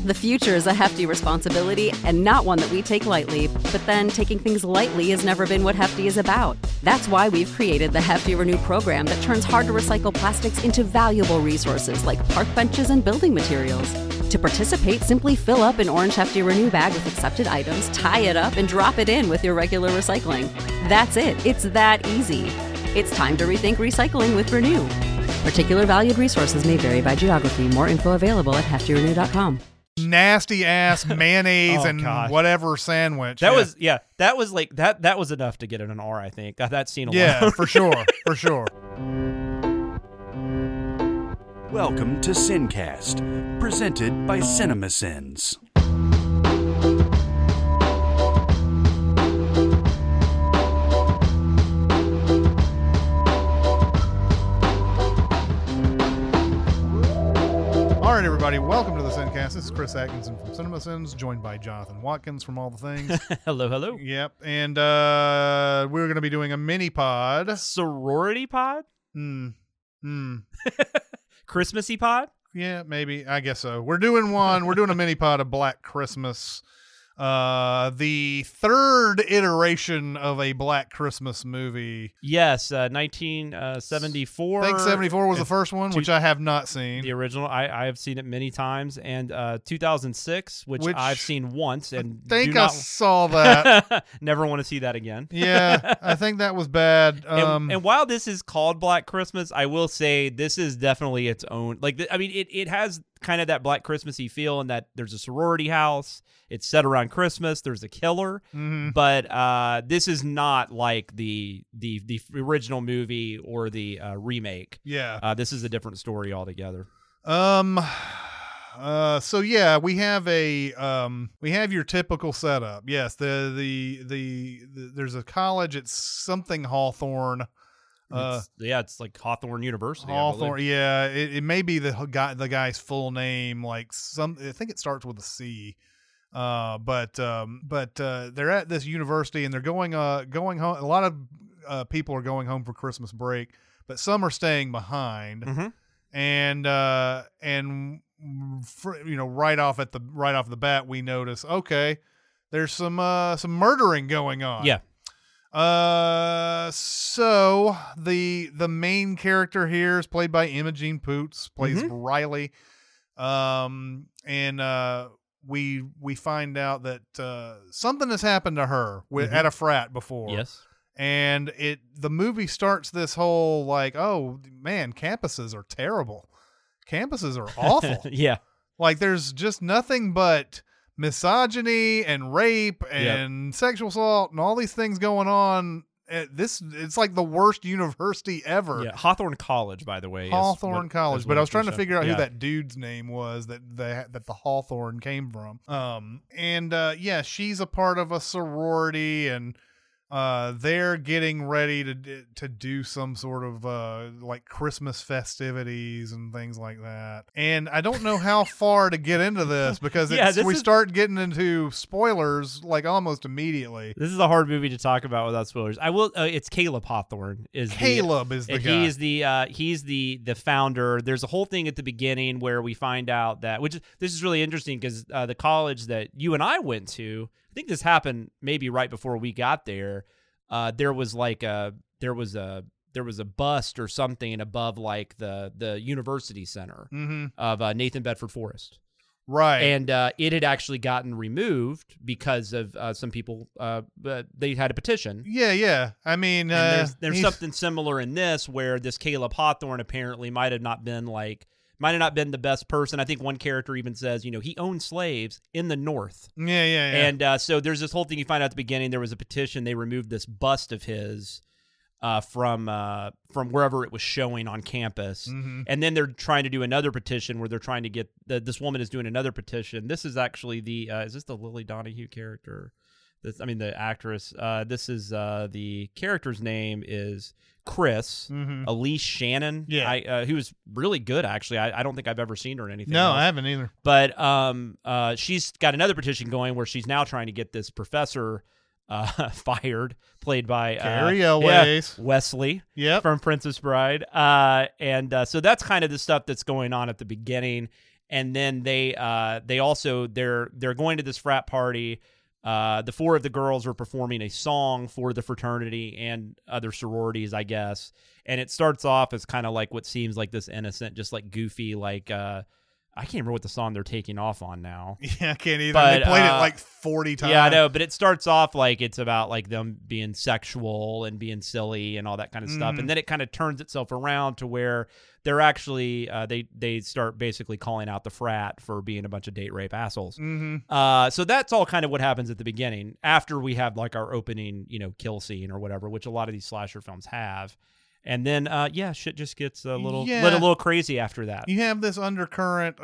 The future is a hefty responsibility and not one that we take lightly, but then taking things lightly has never been what Hefty is about. That's why we've created the Hefty Renew program that turns hard-to-recycle plastics into valuable resources like park benches and building materials. To participate, simply fill up an orange Hefty Renew bag with accepted items, tie it up, and drop it in with your regular recycling. That's it. It's that easy. It's time to rethink recycling with Renew. Particular valued resources may vary by geography. More info available at heftyrenew.com. Nasty ass mayonnaise Oh, and God. whatever sandwich. That was like that was enough to get it an R, I think. That scene alone. yeah, for sure, for sure. Welcome to Sincast, presented by CinemaSins. All right, everybody, welcome to the Sincast. This is Chris Atkinson from CinemaSins, joined by Jonathan Watkins from All the Things. hello. Yep, and we're going to be doing a mini pod. Sorority pod? Christmassy pod? Yeah, maybe. I guess so. We're doing a mini pod of Black Christmas. The third iteration of a Black Christmas movie. Yes, 1974. I think 74 was the first one, which I have not seen. The original. I have seen it many times. And 2006, which I've seen once. And I think I saw that. Never want to see that again. Yeah, I think that was bad. And while this is called Black Christmas, I will say this is definitely its own. It has kind of that Black Christmassy feel in that there's a sorority house. It's set around Christmas. There's a killer, but this is not like the original movie or the remake. Yeah, this is a different story altogether. So yeah, we have your typical setup. Yes, there's a college. It's something Hawthorne. It's like Hawthorne University. Hawthorne. Yeah, it may be the guy's full name. I think it starts with a C. But they're at this university and they're going home. A lot of people are going home for Christmas break, but some are staying behind. Mm-hmm. And right off the bat, we notice, okay, there's some murdering going on. Yeah. So the main character here is played by Imogen Poots, plays Riley. We find out that something has happened to her at a frat before. Yes. And the movie starts this whole like, oh man, campuses are terrible. Campuses are awful. Yeah. Like there's just nothing but misogyny and rape and sexual assault and all these things going on. It's like the worst university ever. Yeah, Hawthorne College, by the way. Hawthorne College. But I was trying to figure out who Yeah. that dude's name was that the Hawthorne came from. She's a part of a sorority, and they're getting ready to do some sort of like Christmas festivities and things like that. And I don't know how far to get into this because we start getting into spoilers like almost immediately. This is a hard movie to talk about without spoilers. I will. It's Caleb Hawthorne. Is the guy. He's the founder. There's a whole thing at the beginning where we find out that this is really interesting because the college that you and I went to. I think this happened maybe right before we got there. There was a bust or something above like the university center of Nathan Bedford Forrest. Right. And it had actually gotten removed because of some people. They had a petition. Yeah. I mean, and there's something similar in this where this Caleb Hawthorne apparently might have not been the best person. I think one character even says, he owned slaves in the North. Yeah. And so there's this whole thing you find out at the beginning. There was a petition. They removed this bust of his from wherever it was showing on campus. Mm-hmm. And then they're trying to do another petition where they're trying to get this woman is doing another petition. This is actually is this the Lily Donahue character? The actress. This is the character's name is Chris, Elise Shannon, who was really good, actually. I don't think I've ever seen her in anything else. I haven't either. But she's got another petition going where she's now trying to get this professor fired, played by Carrie Elways. Wesley from Princess Bride. So that's kind of the stuff that's going on at the beginning. And then they're going to this frat party. The 4 of the girls are performing a song for the fraternity and other sororities, I guess. And it starts off as kind of like what seems like this innocent, just like goofy, like I can't remember what the song they're taking off on now. Yeah, I can't either. But, they played it like 40 times. Yeah, I know. But it starts off like it's about like them being sexual and being silly and all that kind of stuff. And then it kind of turns itself around to where they're actually they start basically calling out the frat for being a bunch of date rape assholes. So that's all kind of what happens at the beginning after we have like our opening, kill scene or whatever, which a lot of these slasher films have. And then, shit just gets a little crazy after that. You have this undercurrent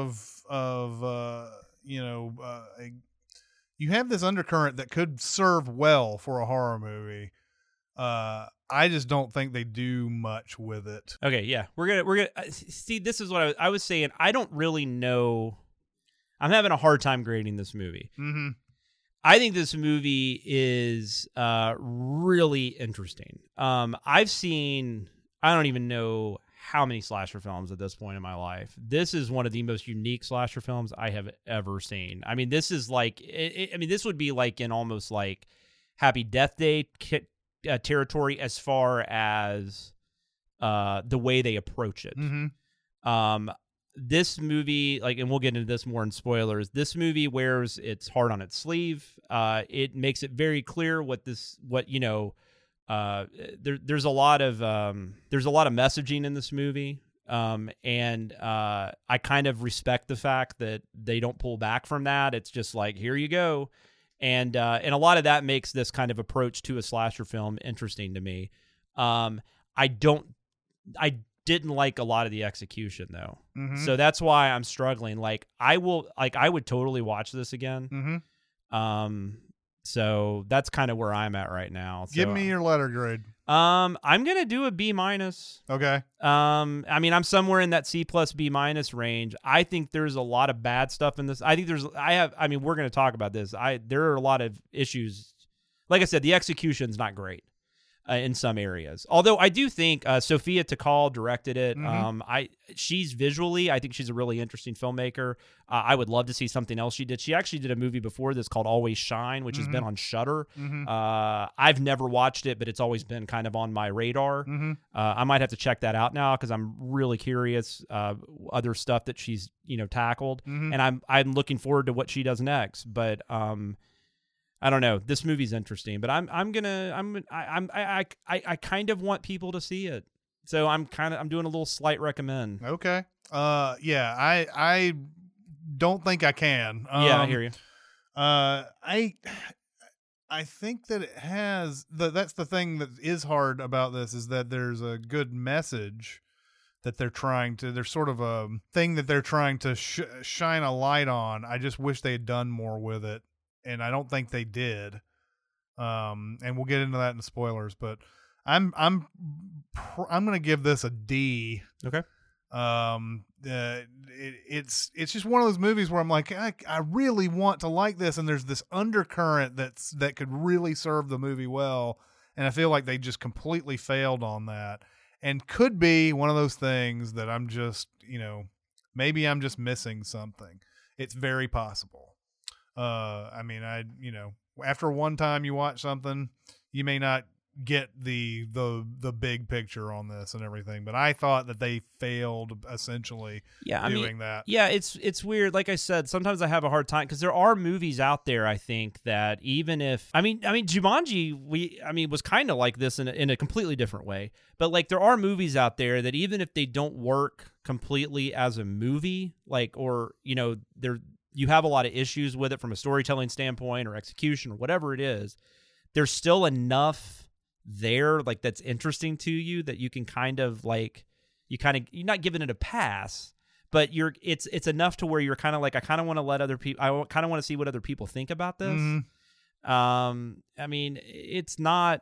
you have this undercurrent that could serve well for a horror movie. I just don't think they do much with it. Okay, yeah, we're gonna see. This is what I was saying. I don't really know. I'm having a hard time grading this movie. Mm-hmm. I think this movie is really interesting. I've seen, I don't even know how many slasher films at this point in my life. This is one of the most unique slasher films I have ever seen. I mean, this is like, this would be like in almost like Happy Death Day territory as far as the way they approach it. Mm-hmm. This movie, and we'll get into this more in spoilers. This movie wears its heart on its sleeve. It makes it very clear there's a lot of messaging in this movie. And I kind of respect the fact that they don't pull back from that. It's just like, here you go. And a lot of that makes this kind of approach to a slasher film interesting to me. I didn't like a lot of the execution though. Mm-hmm. So that's why I'm struggling. I would totally watch this again. Mm-hmm. So that's kind of where I'm at right now. Give me your letter grade. I'm going to do a B-. Okay. I'm somewhere in that C+ B- range. I think there's a lot of bad stuff in this. We're going to talk about this. There are a lot of issues. Like I said, the execution's not great. In some areas. Although I do think Sophia Takal directed it. Mm-hmm. She's visually, I think she's a really interesting filmmaker. I would love to see something else she did. She actually did a movie before this called Always Shine, which has been on Shudder. Mm-hmm. I've never watched it, but it's always been kind of on my radar. Mm-hmm. I might have to check that out now because I'm really curious other stuff that she's tackled, and I'm looking forward to what she does next. But I don't know. This movie's interesting, but I kind of want people to see it. So I'm doing a little slight recommend. Okay. Yeah, I don't think I can. Yeah, I hear you. I think that it has that's the thing that is hard about this is that there's a good message that they're trying to, there's sort of a thing that they're trying to shine a light on. I just wish they had done more with it. And I don't think they did. And we'll get into that in the spoilers, but I'm going to give this a D. Okay. It's just one of those movies where I'm like, I really want to like this. And there's this undercurrent that could really serve the movie well. And I feel like they just completely failed on that, and could be one of those things that I'm just, maybe I'm just missing something. It's very possible. After one time you watch something, you may not get the big picture on this and everything, but I thought that they failed essentially doing that. Yeah, it's weird. Like I said, sometimes I have a hard time because there are movies out there, I think, that even if Jumanji was kind of like this in a completely different way, but there are movies out there that even if they don't work completely as a movie, you have a lot of issues with it from a storytelling standpoint or execution or whatever it is, there's still enough there that's interesting to you that you can you're not giving it a pass, but it's enough to where you're kind of like, I kind of want to let other people, I kind of want to see what other people think about this. It's not,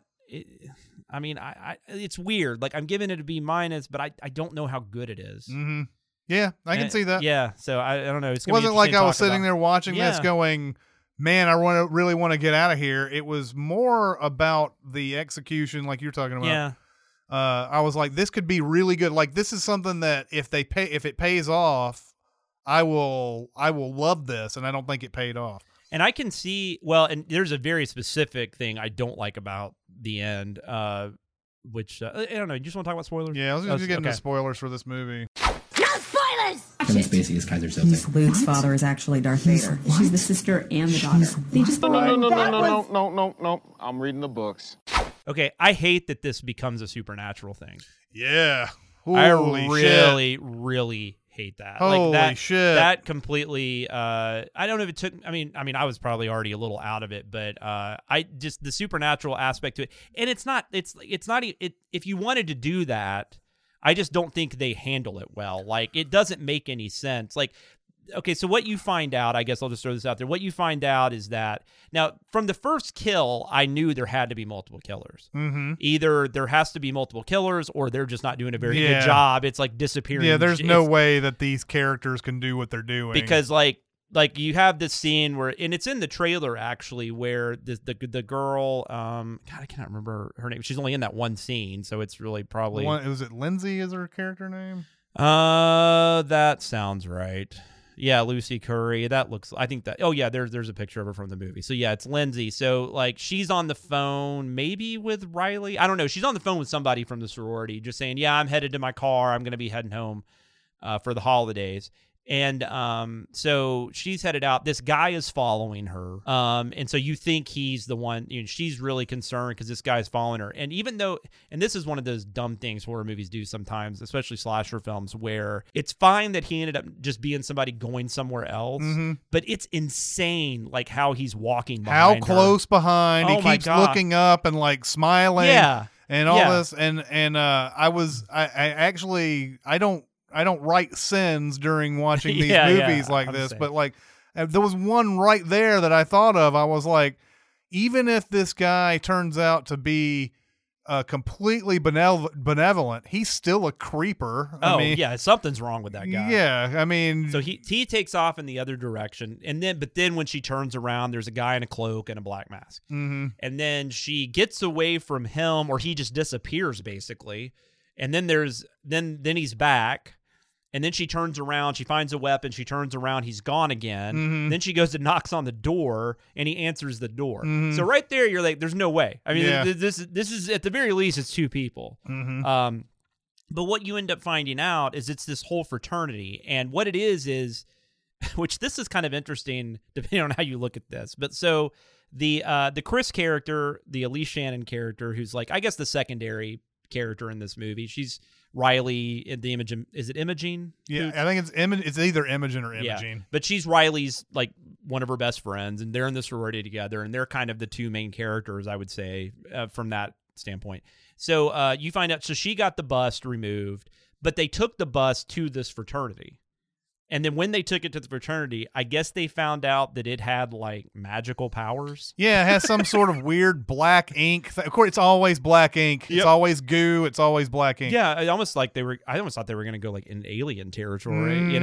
it's weird. I'm giving it a B-, but I don't know how good it is. Mm-hmm. Yeah, I can see that. Yeah, so I don't know. It wasn't like I was sitting there watching this going, man, I really want to get out of here. It was more about the execution, like you're talking about. Yeah. I was like, this could be really good. This is something that if it pays off, I will love this, and I don't think it paid off. And I can see, well, and there's a very specific thing I don't like about the end, which, I don't know, you just want to talk about spoilers? Yeah, let's get into spoilers for this movie. No spoilers! Kevin Spacey is Kaiser Soze. Luke's father is actually Darth Vader. She's the sister and the daughter. They just No. I'm reading the books. Okay, I hate that this becomes a supernatural thing. Yeah. Holy really hate that. Holy shit. That completely I don't know if it took I mean I was probably already a little out of it, but I just the supernatural aspect to it. And it's not if you wanted to do that, I just don't think they handle it well. Like, it doesn't make any sense. Like, okay, so what you find out, I guess I'll just throw this out there. What you find out is that, now, from the first kill, I knew there had to be multiple killers. Mm-hmm. Either there has to be multiple killers, or they're just not doing a very good job. It's like disappearing. Yeah, there's no way that these characters can do what they're doing. Because, like you have this scene where, and it's in the trailer actually, where the girl, God, I cannot remember her name. She's only in that one scene, so it's really probably. Was it Lindsay? Is her character name? That sounds right. Yeah, Lucy Curry. That looks. I think that. Oh yeah, there's a picture of her from the movie. So yeah, it's Lindsay. So like she's on the phone, maybe with Riley. I don't know. She's on the phone with somebody from the sorority, just saying, "Yeah, I'm headed to my car. I'm going to be heading home for the holidays." And so she's headed out. This guy is following her. And so you think he's the one, she's really concerned because this guy's following her. And even though, and this is one of those dumb things horror movies do sometimes, especially slasher films, where it's fine that he ended up just being somebody going somewhere else, but it's insane, like how he's walking behind her. How close behind. He keeps looking up and like smiling. Yeah. And all this. And I don't write sins during watching these movies like this, but like there was one right there that I thought of. I was like, even if this guy turns out to be completely benevolent, he's still a creeper. I mean, yeah, something's wrong with that guy. Yeah, I mean, so he takes off in the other direction, but then when she turns around, there's a guy in a cloak and a black mask, and then she gets away from him, or he just disappears basically, and then then he's back. And then she turns around, she finds a weapon, she turns around, he's gone again. Then she goes and knocks on the door, and he answers the door. So right there, you're like, there's no way. I mean, this is, at the very least, it's two people. But what you end up finding out is it's this whole fraternity. And what it is, which this is kind of interesting, depending on how you look at this. But so the Chris character, the Elise Shannon character, who's like, I guess the secondary character in this movie, she's Riley in the Imogen. Is it Imogen? Yeah, I think it's either Imogen or Imogene. Yeah, but she's Riley's like one of her best friends, and they're in the sorority together, and they're kind of the two main characters, I would say, from that standpoint. So you find out, so she got the bust removed, but they took the bust to this fraternity. And then when they took it to the fraternity, I guess they found out that it had like magical powers. Yeah, it has some sort of weird black ink. Of course, it's always black ink. Yep. It's always goo. It's always black ink. Yeah, I almost thought they were going to go like in alien territory,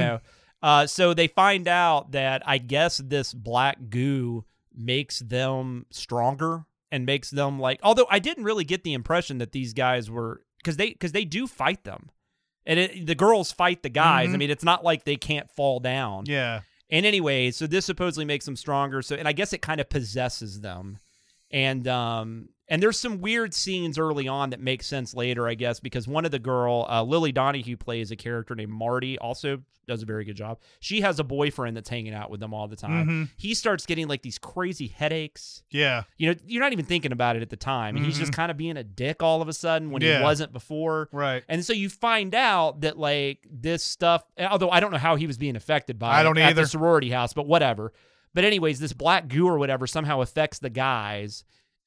So they find out that I guess this black goo makes them stronger and makes them like. Although I didn't really get the impression that these guys were, because they do fight them. And the girls fight the guys. I mean, it's not like they can't fall down. Yeah. And anyway, so this supposedly makes them stronger. So, and I guess it kind of possesses them. And there's some weird scenes early on that make sense later, I guess, because one of the girl, Lily Donahue, plays a character named Marty, also does a very good job. She has a boyfriend that's hanging out with them all the time. He starts getting like these crazy headaches. Yeah. You're not even thinking about it at the time. And he's just kind of being a dick all of a sudden when he wasn't before. Right. And so you find out that like this stuff, although I don't know how he was being affected by it at the sorority house, but whatever. But anyways, this black goo or whatever somehow affects the guys.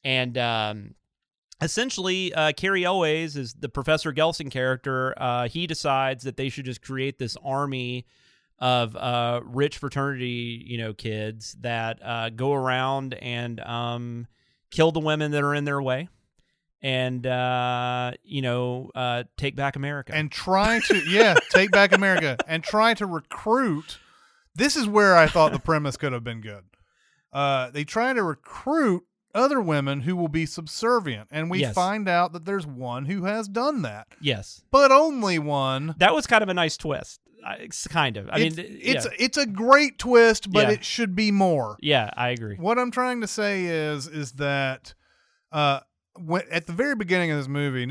And essentially, Carrie Elways is the Professor Gelsing character. He decides that they should just create this army of rich fraternity, kids that go around and kill the women that are in their way, and take back America and try to take back America and try to recruit. This is where I thought the premise could have been good. They try to recruit other women who will be subservient, and we find out that there's one who has done that. Yes, but only one. That was kind of a nice twist. It's kind of. It's a great twist, but it should be more. Yeah, I agree. What I'm trying to say is that at the very beginning of this movie,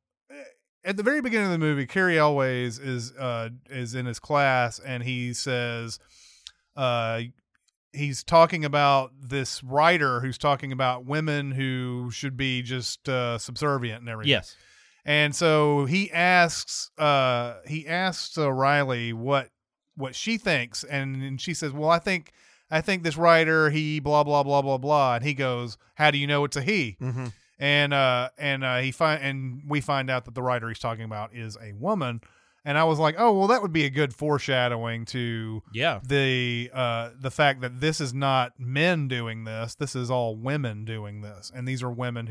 Cary Elwes is in his class, and he says, he's talking about this writer who's talking about women who should be just subservient and everything. Yes. And so he asks Riley what she thinks, and she says, well, I think this writer, he blah blah blah blah blah, and he goes, how do you know it's a he? Mm-hmm. And we find out that the writer he's talking about is a woman. And I was like, oh, well, that would be a good foreshadowing to the fact that this is not men doing this. This is all women doing this. And these are women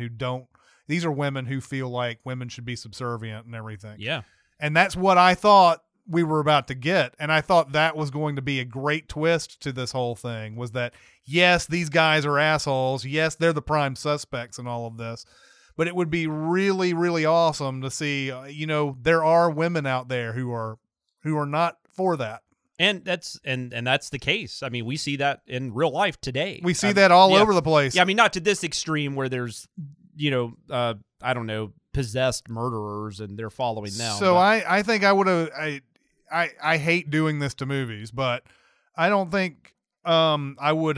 who feel like women should be subservient and everything. Yeah. And that's what I thought we were about to get. And I thought that was going to be a great twist to this whole thing, was that, yes, these guys are assholes. Yes, they're the prime suspects in all of this. But it would be really, really awesome to see, there are women out there who are not for that. And that's the case. I mean, we see that in real life today. We see that all over the place. Yeah, I mean, not to this extreme where there's, I don't know, possessed murderers and they're following them. So I think I would have. I hate doing this to movies, but I don't think I would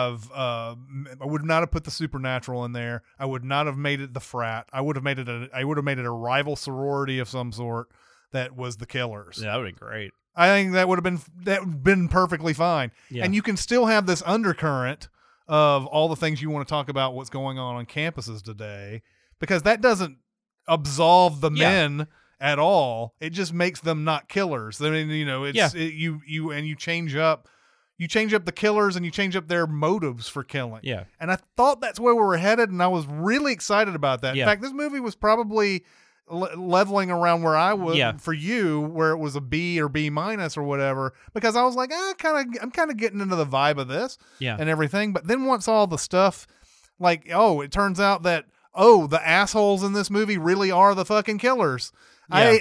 not have put the supernatural in there. I would not have made it the frat. I would have made it a rival sorority of some sort that was the killers. Yeah, that would be great. I think that would have been perfectly fine. Yeah. And you can still have this undercurrent of all the things you want to talk about, what's going on campuses today, because that doesn't absolve the men at all. It just makes them not killers. I mean, you change up the killers and you change up their motives for killing. Yeah. And I thought that's where we were headed, and I was really excited about that. In fact, this movie was probably leveling around where I was for you, where it was a B or B minus or whatever, because I was like, I'm kind of getting into the vibe of this and everything. But then once all the stuff, like, it turns out that, the assholes in this movie really are the fucking killers. Yeah.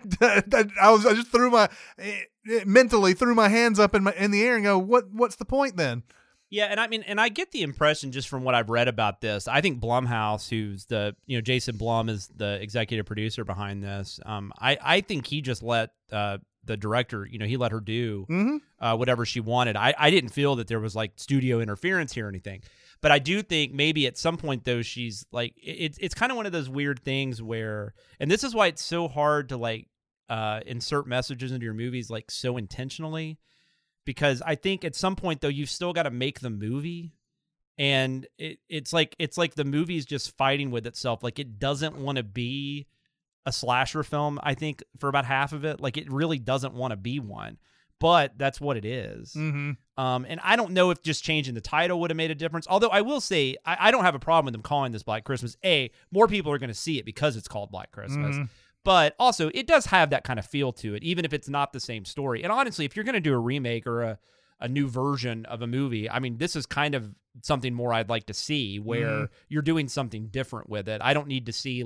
I just mentally threw my hands up in the air and go, what's the point then? Yeah, and I get the impression just from what I've read about this. I think Blumhouse, who's Jason Blum is the executive producer behind this. I think he just let the director, he let her do whatever she wanted. I didn't feel that there was like studio interference here or anything. But I do think maybe at some point, though, she's like, it's kind of one of those weird things where, and this is why it's so hard to like insert messages into your movies like so intentionally, because I think at some point, though, you've still got to make the movie. And it's like the movie's just fighting with itself. Like, it doesn't want to be a slasher film, I think, for about half of it. Like, it really doesn't want to be one. But that's what it is. Mm-hmm. And I don't know if just changing the title would have made a difference. Although I will say, I don't have a problem with them calling this Black Christmas. More people are going to see it because it's called Black Christmas. Mm-hmm. But also, it does have that kind of feel to it, even if it's not the same story. And honestly, if you're going to do a remake or a new version of a movie, I mean, this is kind of something more I'd like to see, where you're doing something different with it. I don't need to see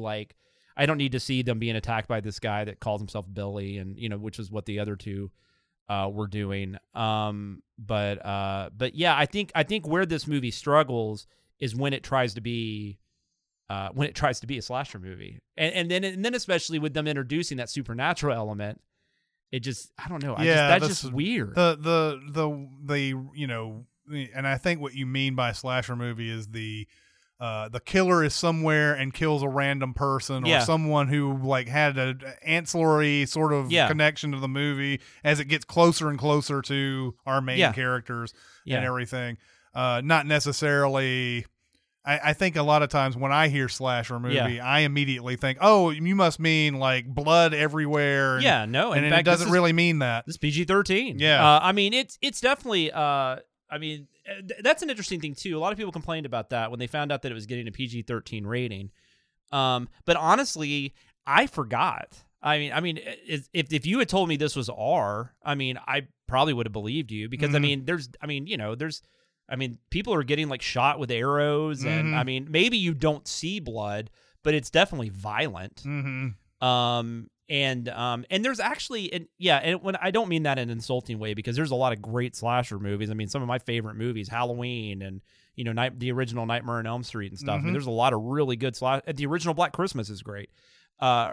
them being attacked by this guy that calls himself Billy, and which is what the other two were doing. But yeah, I think where this movie struggles is when it tries to be a slasher movie, and then especially with them introducing that supernatural element, it just, I don't know. That's just weird. And I think what you mean by slasher movie is the killer is somewhere and kills a random person or someone who like had an ancillary sort of connection to the movie as it gets closer and closer to our main characters and everything. Not necessarily. I think a lot of times when I hear slasher movie, I immediately think, oh, you must mean like blood everywhere. And, no. And it doesn't really mean that. This PG-13. Yeah. I mean, it's definitely, that's an interesting thing too. A lot of people complained about that when they found out that it was getting a PG-13 rating. But honestly, I forgot. I mean, if you had told me this was R, I probably would have believed you, because people are getting like shot with arrows, and maybe you don't see blood, but it's definitely violent. Mm-hmm. And there's actually, and when I don't mean that in an insulting way, because there's a lot of great slasher movies. I mean, some of my favorite movies, Halloween and, the original Nightmare on Elm Street and stuff. I mean, there's a lot of really good the original Black Christmas is great. But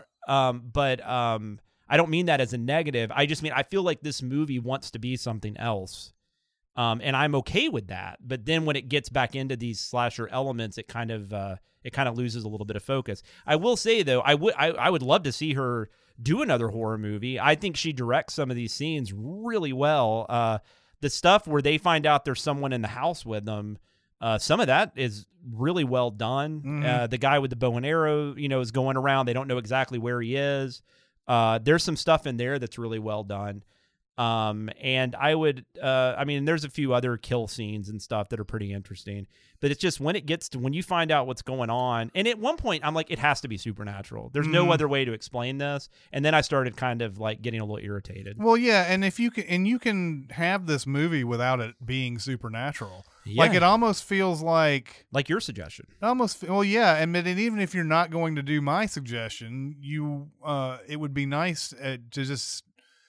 I don't mean that as a negative. I just mean, I feel like this movie wants to be something else. And I'm okay with that. But then when it gets back into these slasher elements, it kind of loses a little bit of focus. I will say though, I would love to see her do another horror movie. I think she directs some of these scenes really well. The stuff where they find out there's someone in the house with them, some of that is really well done. The guy with the bow and arrow, is going around. They don't know exactly where he is. There's some stuff in there that's really well done. And I would, there's a few other kill scenes and stuff that are pretty interesting, but it's just when you find out what's going on. And at one point I'm like, it has to be supernatural. There's no other way to explain this. And then I started kind of like getting a little irritated. Well, yeah. And you can have this movie without it being supernatural. Yeah. Like it almost feels like your suggestion. And even if you're not going to do my suggestion, it would be nice to just,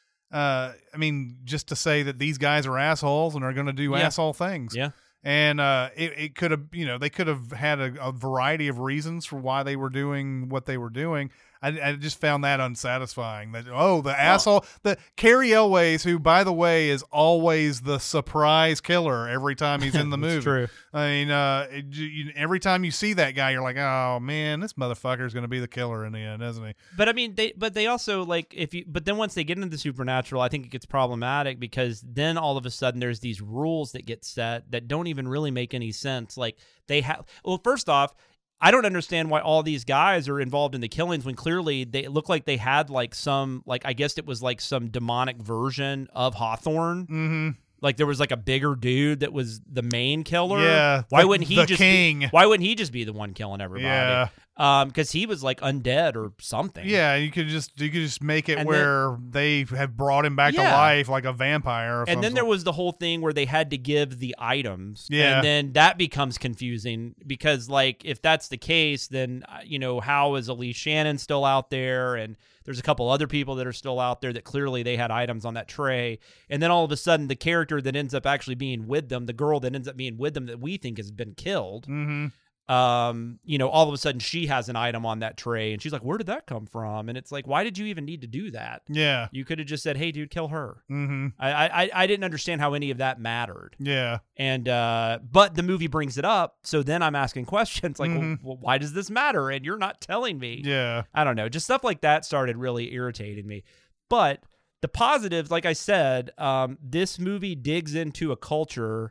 just to say that these guys are assholes and are going to do asshole things. Yeah. And it could have, they could have had a variety of reasons for why they were doing what they were doing. I just found that unsatisfying. Asshole, the Cary Elwes, who by the way is always the surprise killer every time he's in the movie. True. I mean, every time you see that guy, you're like, oh man, this motherfucker is going to be the killer in the end, isn't he? But I mean, they also but then once they get into the supernatural, I think it gets problematic because then all of a sudden there's these rules that get set that don't even really make any sense. Like first off, I don't understand why all these guys are involved in the killings when clearly they look like they had like some, like, I guess it was like some demonic version of Hawthorne. Mm-hmm. Like there was like a bigger dude that was the main killer. Yeah. Why wouldn't he why wouldn't he just be the one killing everybody? Yeah. Because he was like undead or something. Yeah, you could just make it they have brought him back to life like a vampire. And then there was the whole thing where they had to give the items. Yeah. And then that becomes confusing because like if that's the case, then how is Elise Shannon still out there? And there's a couple other people that are still out there that clearly they had items on that tray. And then all of a sudden the character that ends up actually being with them, the girl that ends up being with them that we think has been killed. Mm-hmm. All of a sudden she has an item on that tray and she's like, where did that come from? And it's like, why did you even need to do that? Yeah. You could have just said, hey dude, kill her. Mm-hmm. I didn't understand how any of that mattered. Yeah. And, but the movie brings it up. So then I'm asking questions like, well, why does this matter? And you're not telling me. Yeah. I don't know. Just stuff like that started really irritating me. But the positives, like I said, this movie digs into a culture,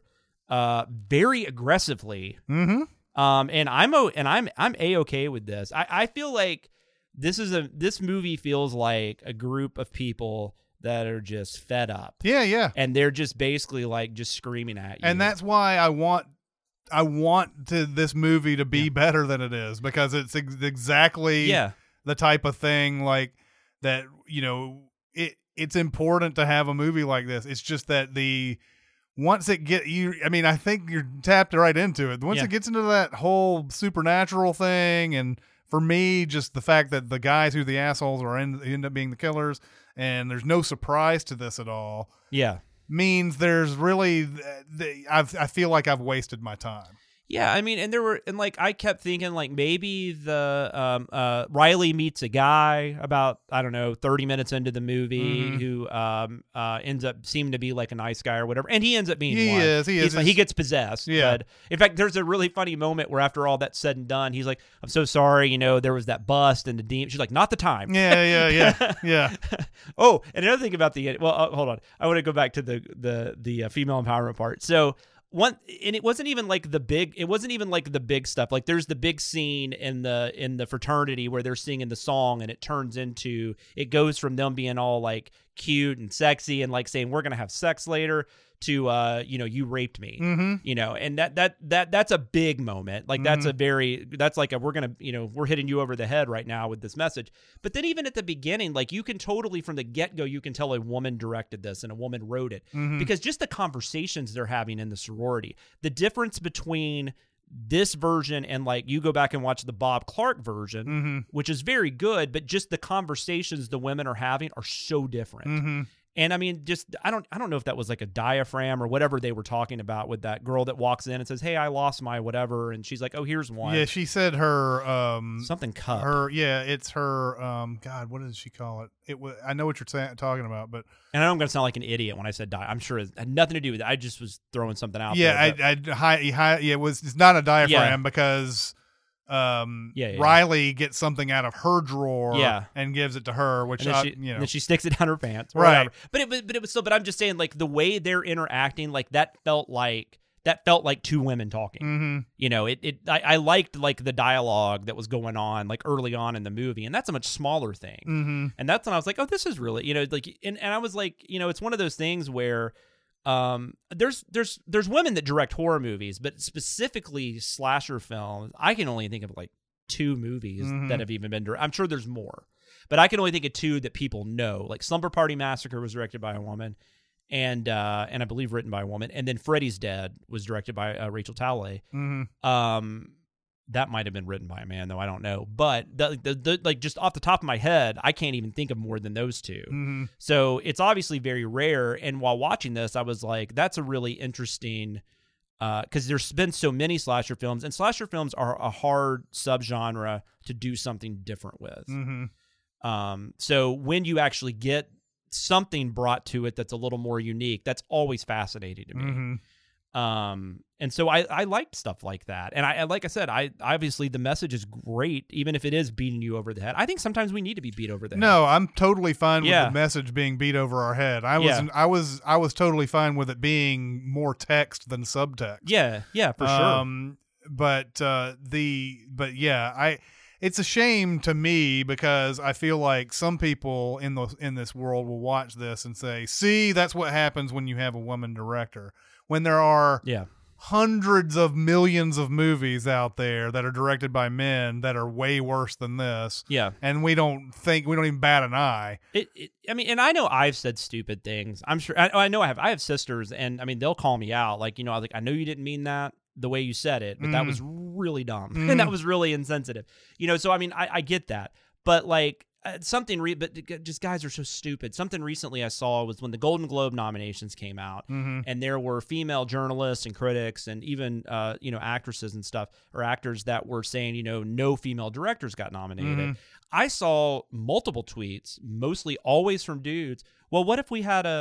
very aggressively. Mm-hmm. And I'm A-okay with this. I feel like this movie feels like a group of people that are just fed up. Yeah, yeah. And they're just basically like just screaming at you. And that's why I want this movie to be better than it is, because it's exactly the type of thing like that, it's important to have a movie like this. It's just that once it I think you're tapped right into it. Once it gets into that whole supernatural thing, and for me, just the fact that the guys who the assholes are end up being the killers, and there's no surprise to this at all. Yeah, means there's really, I feel like I've wasted my time. Yeah, I mean, I kept thinking like maybe the Riley meets a guy about 30 minutes into the movie who ends up seeming to be like a nice guy or whatever, and he ends up being he is he gets possessed. Yeah. But in fact, there's a really funny moment where after all that's said and done, he's like, "I'm so sorry, there was that bust and the demon." She's like, "Not the time." Yeah. Oh, and another thing about hold on, I want to go back to the female empowerment part. So. It wasn't even like the big stuff. Like there's the big scene in the fraternity where they're singing the song, and it goes from them being all like cute and sexy and like saying we're gonna have sex later to you raped me, and that's a big moment. Like that's we're hitting you over the head right now with this message. But then even at the beginning, like you can totally from the get-go, you can tell a woman directed this and a woman wrote it, because just the conversations they're having in the sorority, the difference between this version and like you go back and watch the Bob Clark version, which is very good, but just the conversations the women are having are so different. And I mean, just I don't know if that was like a diaphragm or whatever they were talking about with that girl that walks in and says, "Hey, I lost my whatever," and she's like, "Oh, here's one." Yeah, she said her something cup. It's her God, what does she call it? It was I know what you're talking about, but and I know I'm going to sound like an idiot when I said I'm sure it had nothing to do with it. I just was throwing something out. Yeah, there, it's not a diaphragm because. Riley gets something out of her drawer and gives it to her, which and then she sticks it down her pants, or right? Whatever. But it was still. But I'm just saying, like the way they're interacting, like that felt like two women talking. You know, I liked like the dialogue that was going on like early on in the movie, and that's a much smaller thing. And that's when I was like, oh, this is really, you know, like, and I was like, you know, it's one of those things where. There's women that direct horror movies, but specifically slasher films. I can only think of like 2 movies that have even been directed. I'm sure there's more, but I can only think of 2 that people know. Like Slumber Party Massacre was directed by a woman, and I believe written by a woman, and then Freddy's Dead was directed by Rachel Talalay. That might have been written by a man, though. I don't know. But the like just off the top of my head, I can't even think of more than those 2. So it's obviously very rare. And while watching this, I was like, that's a really interesting because there's been so many slasher films, and slasher films are a hard subgenre to do something different with. So when you actually get something brought to it that's a little more unique, that's always fascinating to me. And so I liked stuff like that. And I like I said, I obviously the message is great, even if it is beating you over the head. I think sometimes we need to be beat over the head. No, I'm totally fine with the message being beat over our head. I was totally fine with it being more text than subtext. Yeah, for sure. It's a shame to me because I feel like some people in this world will watch this and say, "See, that's what happens when you have a woman director." When there are hundreds of millions of movies out there that are directed by men that are way worse than this. And we don't even bat an eye. I mean, and I know I've said stupid things. I'm sure I know I have sisters, and I mean, they'll call me out. Like, you know, I know you didn't mean that the way you said it, but that was really dumb and that was really insensitive. You know, so I mean, I get that, but like, but just guys are so stupid. Something recently I saw was when the Golden Globe nominations came out, and there were female journalists and critics and even actresses and stuff, or actors that were saying, you know, no female directors got nominated. I saw multiple tweets, mostly always from dudes. Well, what if we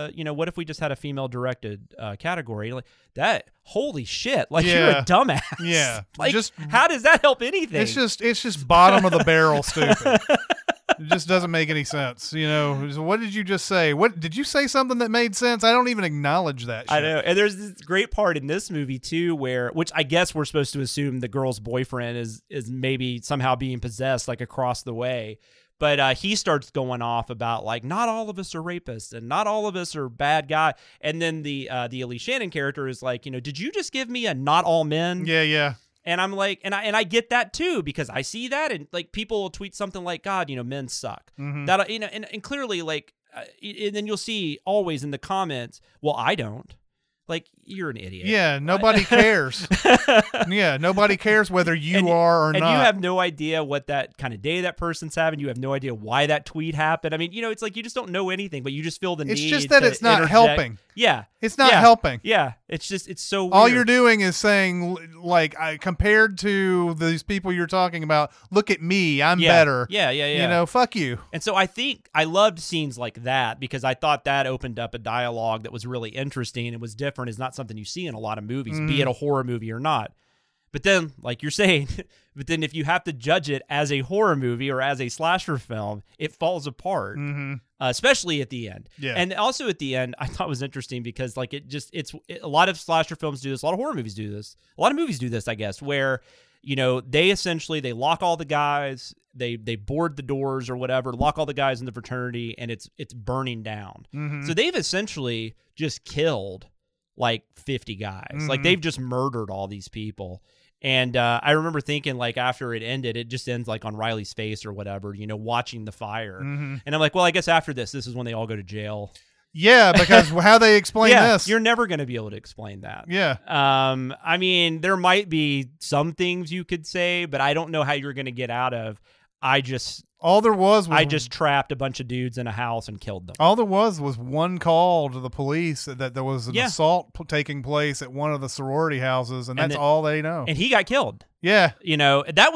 just had a female directed category like that? Holy shit! Like you're a dumbass. Yeah. Like, how does that help anything? It's just bottom of the barrel stupid. It just doesn't make any sense. You know, what did you just say? What did you say something that made sense? I don't even acknowledge that shit. I know. And there's this great part in this movie too, which I guess we're supposed to assume the girl's boyfriend is maybe somehow being possessed like across the way. But he starts going off about like, not all of us are rapists and not all of us are bad guy. And then the Ellie Shannon character is like, you know, did you just give me a not all men? Yeah. And I'm like, and I get that too, because I see that, and like people will tweet something like, God, you know, men suck. That, you know, and clearly like, and then you'll see always in the comments, well, I don't. Like, you're an idiot. Yeah, nobody cares. Yeah, nobody cares whether you are or not. And you have no idea what that kind of day that person's having. You have no idea why that tweet happened. I mean, you know, it's like you just don't know anything, but you just feel the need. It's just that it's not helping. Yeah. It's not helping. Yeah. It's so weird. All you're doing is saying, like, compared to these people you're talking about, look at me. I'm better. Yeah. You know, fuck you. And so I think I loved scenes like that because I thought that opened up a dialogue that was really interesting and was different. Is not something you see in a lot of movies, be it a horror movie or not. But then, like you're saying, but then if you have to judge it as a horror movie or as a slasher film, it falls apart, especially at the end. Yeah. And also at the end, I thought was interesting because like a lot of slasher films do this, a lot of horror movies do this, a lot of movies do this, I guess, where, you know, they lock all the guys, they board the doors or whatever, lock all the guys in the fraternity, and it's burning down. So they've essentially just killed like 50 guys. Like they've just murdered all these people. And I remember thinking, like, after it ended, it just ends like on Riley's face or whatever, you know, watching the fire. And I'm like, well, I guess after this is when they all go to jail. Yeah, because how they explain this. You're never going to be able to explain that. Yeah. I mean, there might be some things you could say, but I don't know how you're going to get out of, I just trapped a bunch of dudes in a house and killed them. All there was one call to the police that there was an assault taking place at one of the sorority houses, and that's all they know. And he got killed. Yeah, that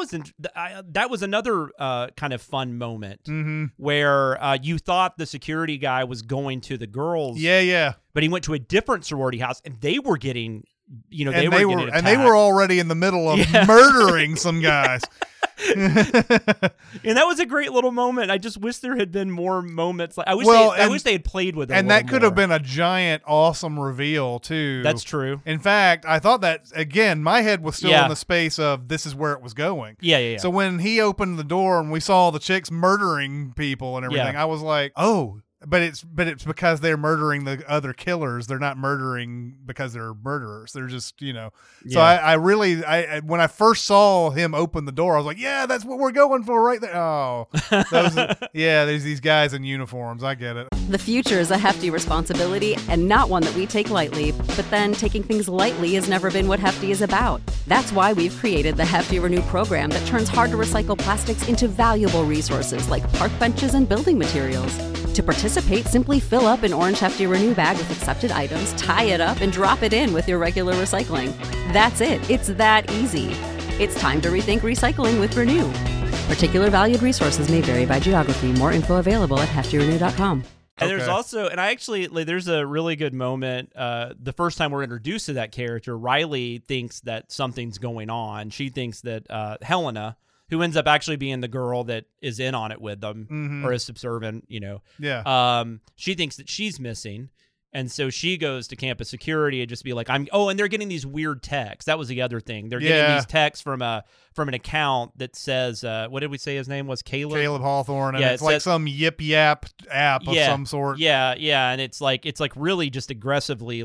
was another kind of fun moment where you thought the security guy was going to the girls. Yeah. But he went to a different sorority house, and they were getting, they were already in the middle of murdering some guys. And that was a great little moment. I just wish there had been more moments. Like I wish they had played with it. And that could have been a giant, awesome reveal too. That's true. In fact, I thought that again. My head was still in the space of this is where it was going. Yeah. So when he opened the door and we saw the chicks murdering people and everything, I was like, oh. But it's because they're murdering the other killers. They're not murdering because they're murderers. They're just, So I really when I first saw him open the door, I was like, yeah, that's what we're going for right there. Oh, there's these guys in uniforms. I get it. The future is a hefty responsibility and not one that we take lightly. But then taking things lightly has never been what Hefty is about. That's why we've created the Hefty Renew program that turns hard to recycle plastics into valuable resources like park benches and building materials. To participate, simply fill up an orange Hefty Renew bag with accepted items, tie it up, and drop it in with your regular recycling. That's it. It's that easy. It's time to rethink recycling with Renew. Particular valued resources may vary by geography. More info available at heftyrenew.com. And there's also, and I actually, there's a really good moment. The first time we're introduced to that character, Riley thinks that something's going on. She thinks that Helena, who ends up actually being the girl that is in on it with them or is subservient, Yeah. She thinks that she's missing. And so she goes to campus security and just be like, and they're getting these weird texts. That was the other thing. They're getting these texts from an account that says, what did we say his name was? Caleb Hawthorne. And it's like some Yip Yap app of some sort. Yeah. And it's like really just aggressively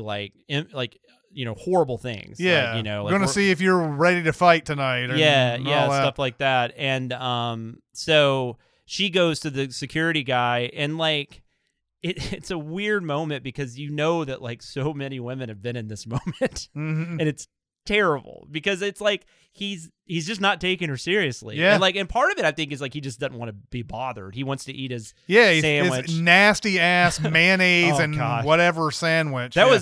horrible things. Yeah. Like, we're going to see if you're ready to fight tonight. Stuff like that. And so she goes to the security guy and it's a weird moment because that so many women have been in this moment and it's terrible because it's like he's just not taking her seriously. Yeah. And part of it I think is he just doesn't want to be bothered. He wants to eat his sandwich. His nasty ass mayonnaise whatever sandwich. That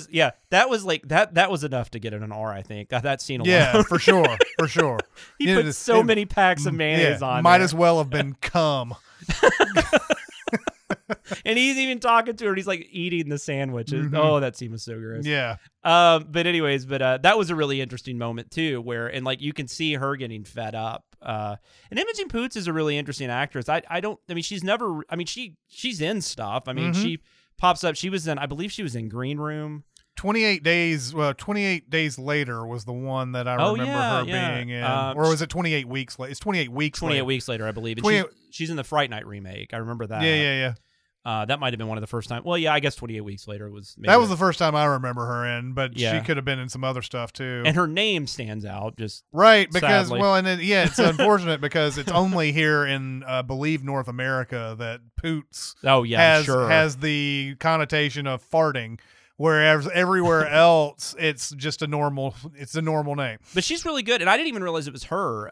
was enough to get it an R, I think. That scene alone. Yeah, for sure. For sure. He put so many packs of mayonnaise on. Might as well have been cum. And he's even talking to her. And he's eating the sandwiches. Oh, that scene was so gross. Yeah. But that was a really interesting moment too, where you can see her getting fed up. And Imogen Poots is a really interesting actress. She's in stuff. She pops up. I believe she was in Green Room. 28 Days Later was the one that I remember her being in. Or was it 28 Weeks Later? It's 28 Weeks 28 Weeks Later, I believe. And she's in the Fright Night remake. I remember that. Yeah. That might have been one of the first times. Well, yeah, I guess 28 Weeks Later was. That was the first time I remember her in, but she could have been in some other stuff too. And her name stands out, just right because sadly. It's unfortunate because it's only here in believe North America that Poots. Has the connotation of farting. Whereas everywhere else, it's just a normal name. But she's really good, and I didn't even realize it was her.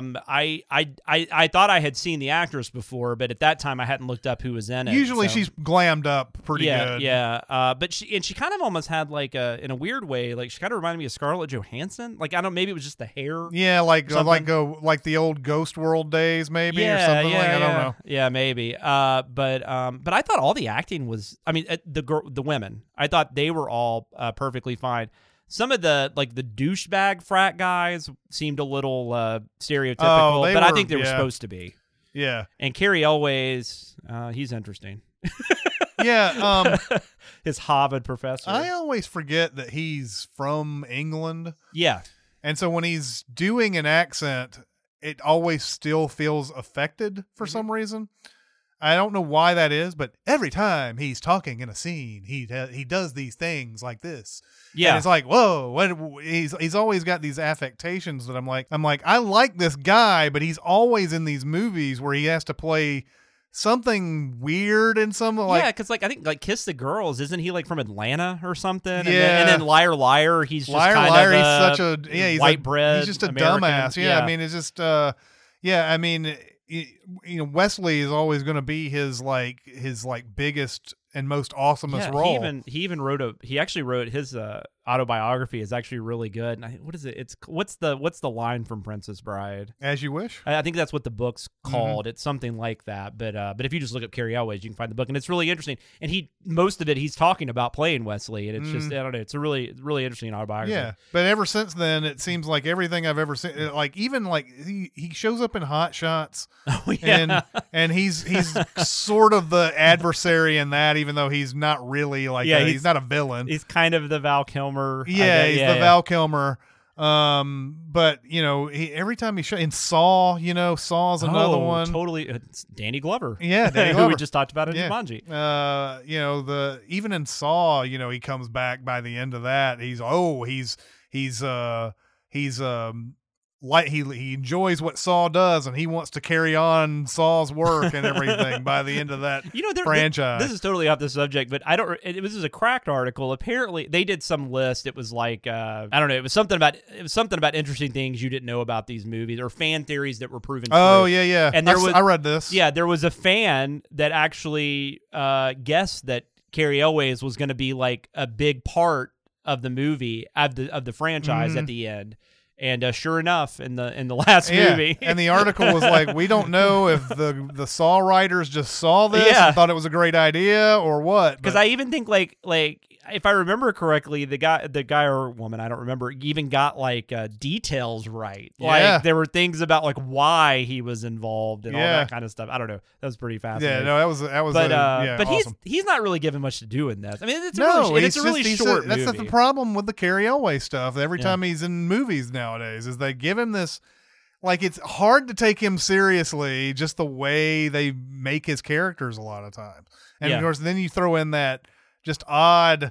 I thought I had seen the actress before, but at that time I hadn't looked up who was in it. Usually she's glammed up pretty good. Yeah. But she kind of almost had in a weird way, she kind of reminded me of Scarlett Johansson. Maybe it was just the hair. Yeah, like the old Ghost World days, maybe or something I don't know. Yeah, maybe. But I thought all the acting was. The women. I thought they were all perfectly fine. Some of the douchebag frat guys seemed a little stereotypical, but I think they were supposed to be. Yeah. And Carrie Elways, he's interesting. Yeah. His Harvard professor. I always forget that he's from England. Yeah. And so when he's doing an accent, it always still feels affected for some reason. I don't know why that is, but every time he's talking in a scene, he does these things like this. Yeah, and it's like, whoa! What? He's always got these affectations that I'm like, I like this guy, but he's always in these movies where he has to play something weird in some like because like I think like Kiss the Girls, isn't he like from Atlanta or something? And then Liar Liar, he's just Liar kind Liar, of he's such a he's white bread. He's just a American. dumbass. Yeah, I mean it's just I mean Wesley is always going to be his biggest and most awesomest role. He actually wrote his autobiography is actually really good. And what is it? What's the line from Princess Bride? As You Wish. I think that's what the book's called. It's something like that. But if you just look up Cary Elwes, you can find the book, and it's really interesting. And most of it he's talking about playing Wesley, and it's just I don't know. It's a really really interesting autobiography. Yeah, but ever since then, it seems like everything I've ever seen, like even like he shows up in Hot Shots, and he's sort of the adversary in that, even though he's not really like he's not a villain. He's kind of the Val Kilmer. Yeah, he's the Val Kilmer. But every time he in Saw, Saw's another one. Totally, it's Danny Glover. Yeah, Danny Glover. Who we just talked about in Jumanji. Even in Saw, he comes back by the end of that. He enjoys what Saw does, and he wants to carry on Saw's work and everything by the end of that franchise. This is totally off the subject, but this is a Cracked article. Apparently, they did some list. It was like I don't know. It was something about interesting things you didn't know about these movies or fan theories that were proven true. Oh yeah. And I read this. Yeah, there was a fan that actually guessed that Cary Elwes was going to be like a big part of the movie of the franchise at the end. And sure enough, in the last movie, and the article was like, we don't know if the Saw writers just saw this and thought it was a great idea or what. Because I even think like if I remember correctly, the guy or woman, I don't remember, even got like details right. Yeah. Like there were things about like why he was involved and all that kind of stuff. I don't know. That was pretty fascinating. Yeah, no, that was. But awesome. he's not really given much to do in this. I mean, it's a really short movie. That's the problem with the Cary Elwes stuff. Every time he's in movies nowadays, is they give him this. Like, it's hard to take him seriously, just the way they make his characters a lot of times. And of course, then you throw in that just odd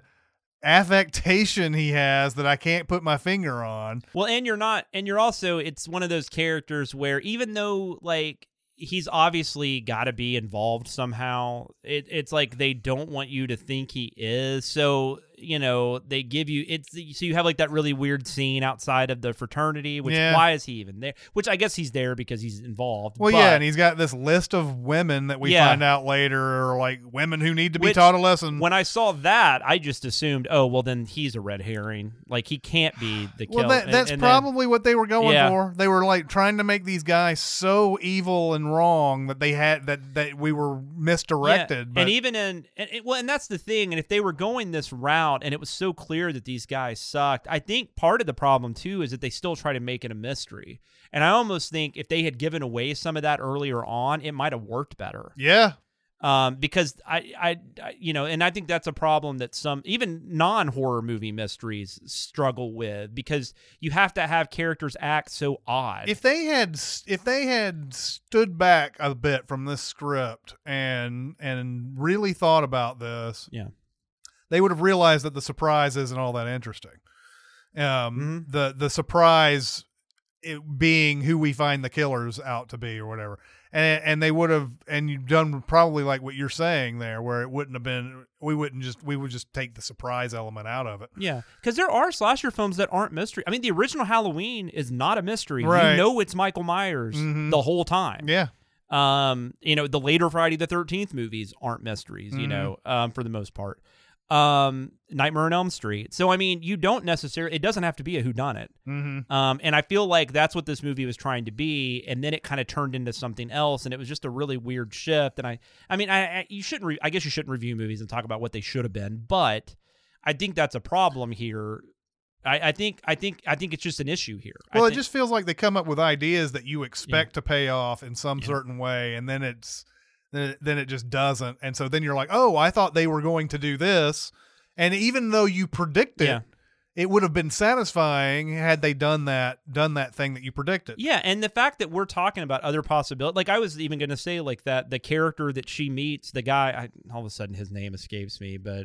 affectation he has that I can't put my finger on. Well, and you're also, it's one of those characters where even though like he's obviously got to be involved somehow, it's like they don't want you to think he is. So, they give you so you have like that really weird scene outside of the fraternity, which why is he even there? Which I guess he's there because he's involved. Well, and he's got this list of women that we find out later are like women who need to be taught a lesson. When I saw that, I just assumed, oh, well, then he's a red herring. Like he can't be the killer. Well, that's probably what they were going for. They were like trying to make these guys so evil and wrong that they had that we were misdirected. Yeah. And that's the thing. And if they were going this route, and it was so clear that these guys sucked, I think part of the problem too is that they still try to make it a mystery. And I almost think if they had given away some of that earlier on, it might have worked better. Yeah. Because I and I think that's a problem that some even non-horror movie mysteries struggle with, because you have to have characters act so odd. If they had stood back a bit from this script and really thought about this, they would have realized that the surprise isn't all that interesting. The surprise being who we find the killers out to be or whatever. And they would have, and you've done probably like what you're saying there, where it wouldn't have been, we would just take the surprise element out of it. Yeah. Because there are slasher films that aren't mystery. I mean, the original Halloween is not a mystery. Right. You know it's Michael Myers the whole time. Yeah. The later Friday the 13th movies aren't mysteries, for the most part. Nightmare on Elm Street. So, I mean, you don't necessarily, it doesn't have to be a whodunit. And I feel like that's what this movie was trying to be. And then it kind of turned into something else. And it was just a really weird shift. And I guess you shouldn't review movies and talk about what they should have been, but I think that's a problem here. I think it's just an issue here. Well, it just feels like they come up with ideas that you expect to pay off in some certain way. And then then it just doesn't. And so then you're like, oh, I thought they were going to do this. And even though you predict it, it would have been satisfying had they done that thing that you predicted. Yeah. And the fact that we're talking about other possibilities, like I was even going to say like that, the character that she meets, the guy, all of a sudden his name escapes me, but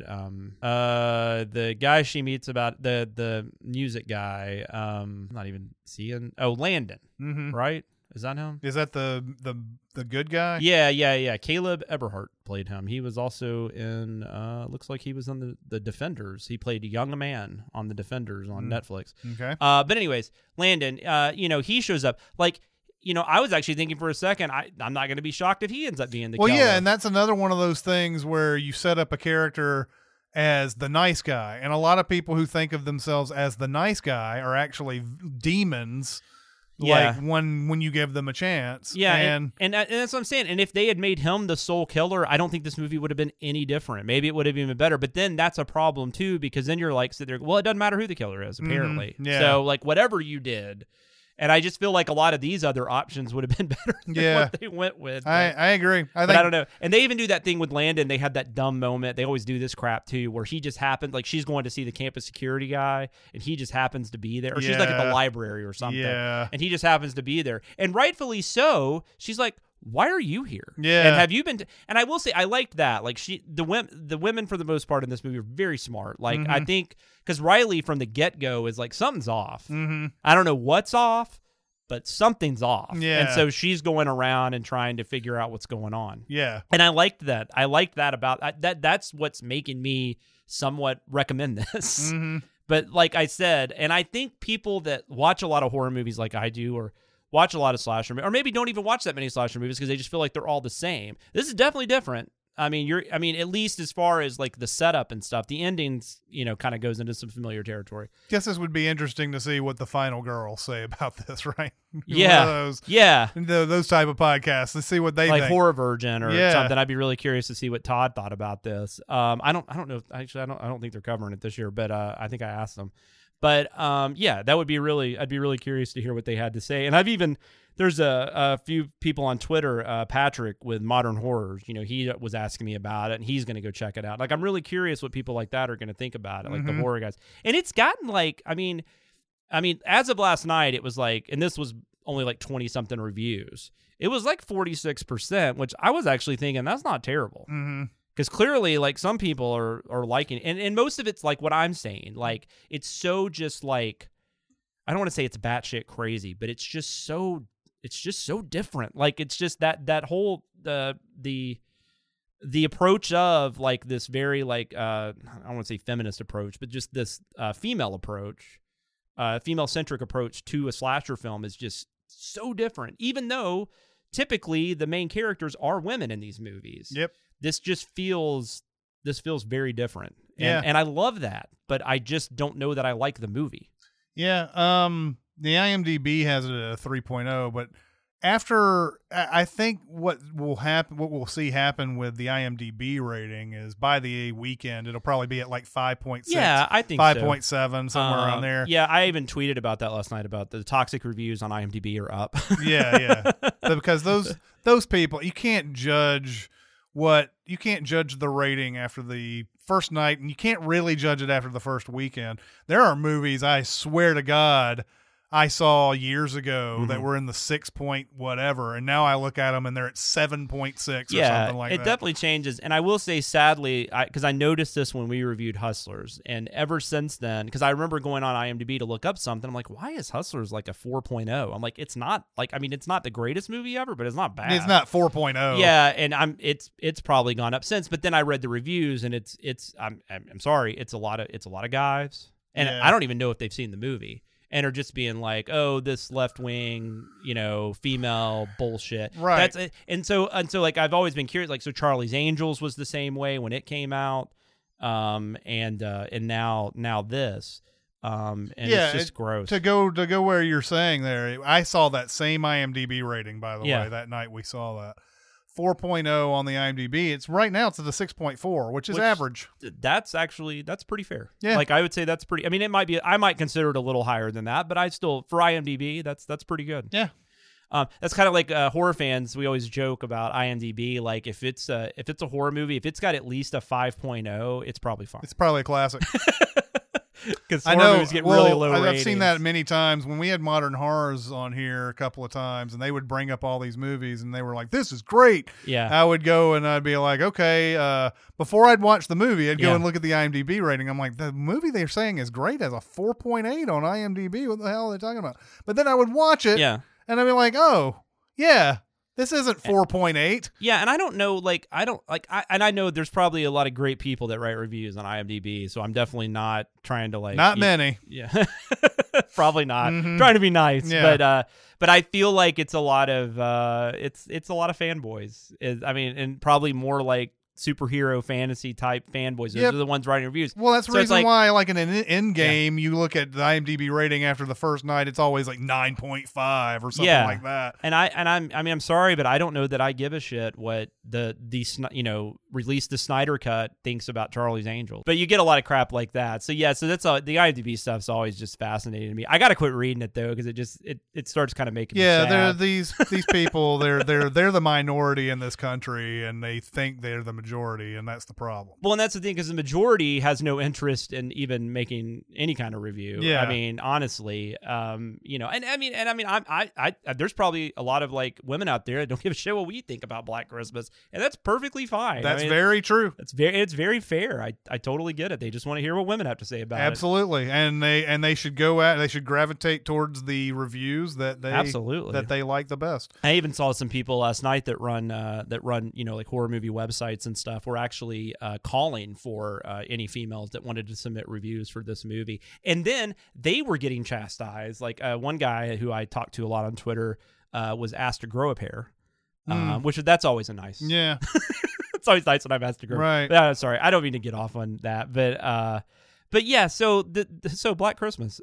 the guy she meets about the music guy, not even seeing, Landon, right? Is that him? Is that the good guy? Yeah. Caleb Eberhardt played him. He was also in. Looks like he was on the Defenders. He played a young man on the Defenders on Netflix. Okay. But anyways, Landon, he shows up. Like, I was actually thinking for a second, I'm not going to be shocked if he ends up being the killer. Well, yeah, and that's another one of those things where you set up a character as the nice guy, and a lot of people who think of themselves as the nice guy are actually demons. Yeah. Like when you give them a chance. Yeah, and that's what I'm saying. And if they had made him the sole killer, I don't think this movie would have been any different. Maybe it would have even been better. But then that's a problem too, because then you're like, well, it doesn't matter who the killer is, apparently. Yeah. So like whatever you did. And I just feel like a lot of these other options would have been better than what they went with. I agree. I don't know. And they even do that thing with Landon. They had that dumb moment. They always do this crap too, where he just happens, like she's going to see the campus security guy, and he just happens to be there. Or she's like at the library or something. Yeah. And he just happens to be there. And rightfully so, she's like, why are you here? Yeah. And have you been? And I will say, I liked that. Like the women for the most part in this movie are very smart. Like I think because Riley from the get-go is like, something's off. I don't know what's off, but something's off. Yeah. And so she's going around and trying to figure out what's going on. Yeah. And I liked that. I liked that about that. That's what's making me somewhat recommend this. But like I said, and I think people that watch a lot of horror movies like I do, or watch a lot of slasher movies, or maybe don't even watch that many slasher movies because they just feel like they're all the same. This is definitely different. I mean, at least as far as like the setup and stuff, the endings, kind of goes into some familiar territory. Guess this would be interesting to see what the final girls say about this, right? Yeah. Those type of podcasts. Let's see what they like think. Horror Virgin or something. I'd be really curious to see what Todd thought about this. I don't know. I don't think they're covering it this year, but I think I asked them. But that would be I'd be really curious to hear what they had to say. And there's a few people on Twitter, Patrick with Modern Horrors, he was asking me about it, and he's going to go check it out. Like, I'm really curious what people like that are going to think about it, like the horror guys. And it's gotten like, I mean, as of last night, it was like, and this was only like 20 something reviews. It was like 46%, which I was actually thinking that's not terrible. Because clearly, like, some people are liking it. And most of it's like what I'm saying. Like, it's so just like, I don't want to say it's batshit crazy, but it's just so different. Like, it's just that whole the approach of like this very like I don't want to say feminist approach, but just this female approach, female centric approach to a slasher film is just so different. Even though typically the main characters are women in these movies. Yep. This feels very different. Yeah. And I love that, but I just don't know that I like the movie. Yeah. The IMDb has it at a 3.0, but after, I think what we'll see happen with the IMDb rating is by the weekend, it'll probably be at like 5.6. Yeah, I think 5.7, somewhere around there. Yeah, I even tweeted about that last night about the toxic reviews on IMDb are up. Yeah. Because those people, you can't judge the rating after the first night, and you can't really judge it after the first weekend. There are movies, I swear to God, I saw years ago that were in the 6 point whatever, and now I look at them and they're at 7.6 or something like that. It definitely changes. And I will say, sadly, because I noticed this when we reviewed Hustlers, and ever since then, because I remember going on IMDb to look up something, I'm like, why is Hustlers like a 4.0? I'm like, it's not like, I mean, it's not the greatest movie ever, but it's not bad. It's not 4.0. Yeah, and it's probably gone up since. But then I read the reviews, and I'm sorry, it's a lot of guys, and I don't even know if they've seen the movie. And are just being like, oh, this left wing, female bullshit. Right. That's it. And so like I've always been curious. Like, so Charlie's Angels was the same way when it came out, and now this, and it's just gross. To go where you're saying there, I saw that same IMDb rating, by the way, that night we saw that. 4.0 on the IMDb. It's right now it's at a 6.4, which is average. That's pretty fair. Yeah. Like, I would say that's pretty. I mean, I might consider it a little higher than that, but I still, for IMDb, that's pretty good. Yeah. That's kind of like horror fans. We always joke about IMDb. Like, if it's a horror movie, if it's got at least a 5.0, it's probably fine. It's probably a classic. Because horror movies get really low ratings. I've seen that many times when we had Modern Horrors on here a couple of times, and they would bring up all these movies, and they were like, "This is great." Yeah, I would go and I'd be like, "Okay." Before I'd watch the movie, I'd go and look at the IMDb rating. I'm like, "The movie they're saying is great as a 4.8 on IMDb. What the hell are they talking about?" But then I would watch it, and I'd be like, "Oh, Yeah. This isn't 4.8. Yeah, and I don't know, I know there's probably a lot of great people that write reviews on IMDb, so I'm definitely not trying to Not many. Yeah, probably not. Trying to be nice, yeah. But I feel like it's a lot of it's a lot of fanboys. And probably more like superhero fantasy type fanboys. Those are the ones writing reviews. Well, that's the reason why, like in an Endgame, you look at the IMDb rating after the first night, it's always like 9.5 or something like that. And I'm sorry, but I don't know that I give a shit what the release the Snyder Cut thinks about Charlie's Angels. But you get a lot of crap like that. So yeah, so that's all. The IMDb stuff's always just fascinating to me. I got to quit reading it though because it starts kind of making me sad. They're these people. They're the minority in this country, and they think they're the majority, and that's the problem. Well, and that's the thing, because the majority has no interest in even making any kind of review. Yeah. I mean, honestly, there's probably a lot of like women out there that don't give a shit what we think about Black Christmas, and that's perfectly fine. That's very true. It's very fair. I totally get it. They just want to hear what women have to say about Absolutely. And they should they should gravitate towards the reviews that they like the best. I even saw some people last night that run like horror movie websites and stuff were actually calling for any females that wanted to submit reviews for this movie, and then they were getting chastised. Like one guy who I talked to a lot on Twitter was asked to grow a pair, which that's always a nice. Yeah, it's always nice when I'm asked to grow. Right. Sorry, I don't mean to get off on that, but yeah. So Black Christmas.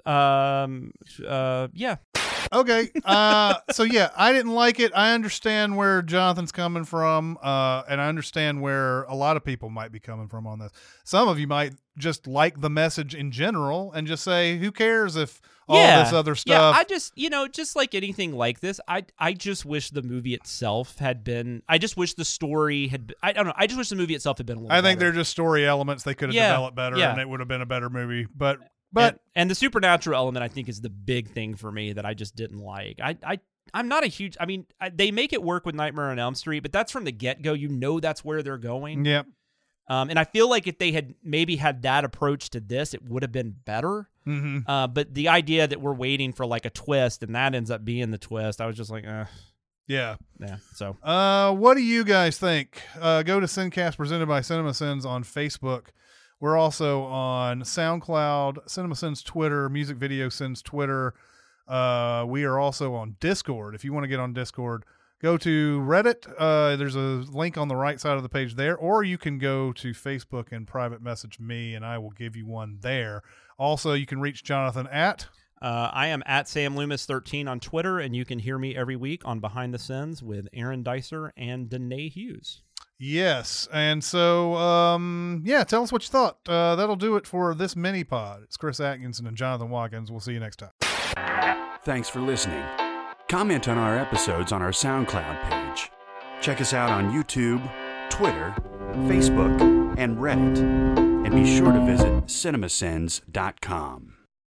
Yeah. Okay. So yeah, I didn't like it. I understand where Jonathan's coming from, and I understand where a lot of people might be coming from on this. Some of you might just like the message in general and just say, who cares if all this other stuff. Yeah, I just, just like anything like this, I just wish the movie itself had been, I just wish the story had, I don't know, I just wish the movie itself had been a little better. I think they're just story elements they could have developed better, and it would have been a better movie. But and the supernatural element, I think, is the big thing for me that I just didn't like. I'm not a huge, they make it work with Nightmare on Elm Street, but that's from the get-go. That's where they're going. Yep. And I feel like if they had maybe had that approach to this, it would have been better. Mm-hmm. But the idea that we're waiting for like a twist and that ends up being the twist, I was just like, Yeah. So, what do you guys think? Go to Sincast presented by CinemaSins on Facebook. We're also on SoundCloud, CinemaSins Twitter, Music Video Sins Twitter. We are also on Discord. If you want to get on Discord, go to Reddit. There's a link on the right side of the page there, or you can go to Facebook and private message me, and I will give you one there. Also, you can reach Jonathan at... I am at Sam Loomis 13 on Twitter, and you can hear me every week on Behind the Sins with Aaron Dicer and Danae Hughes. Yes, and so, tell us what you thought. That'll do it for this mini-pod. It's Chris Atkinson and Jonathan Watkins. We'll see you next time. Thanks for listening. Comment on our episodes on our SoundCloud page. Check us out on YouTube, Twitter, Facebook, and Reddit. And be sure to visit cinemasins.com.